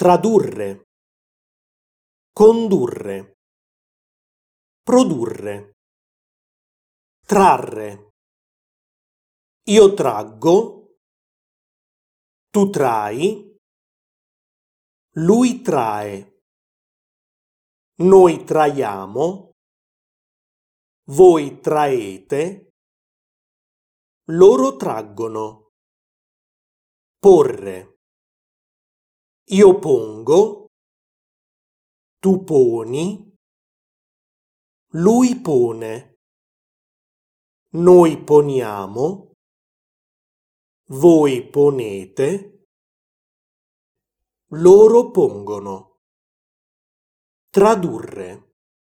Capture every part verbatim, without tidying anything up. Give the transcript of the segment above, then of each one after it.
tradurre, condurre, produrre, trarre. Io traggo, tu trai, lui trae, noi traiamo, voi traete, loro traggono. Porre. Io pongo, tu poni, lui pone, noi poniamo, voi ponete, loro pongono. Tradurre.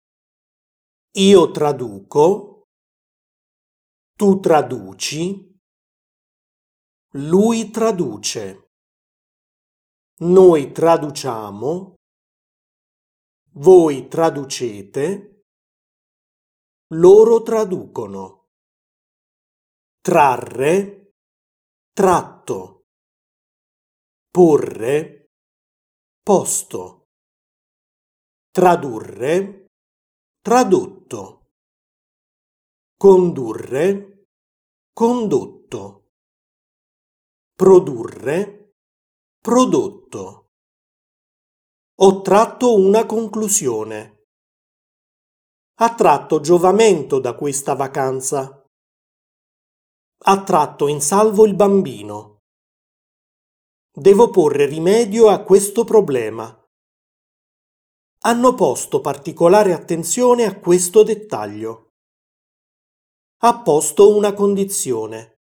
Io traduco, tu traduci, lui traduce, noi traduciamo, voi traducete, loro traducono. Trarre, tratto. Porre, posto. Tradurre, tradotto. Condurre, condotto. Produrre, prodotto. Ho tratto una conclusione. Ha tratto giovamento da questa vacanza. Ha tratto in salvo il bambino. Devo porre rimedio a questo problema. Hanno posto particolare attenzione a questo dettaglio. Ha posto una condizione.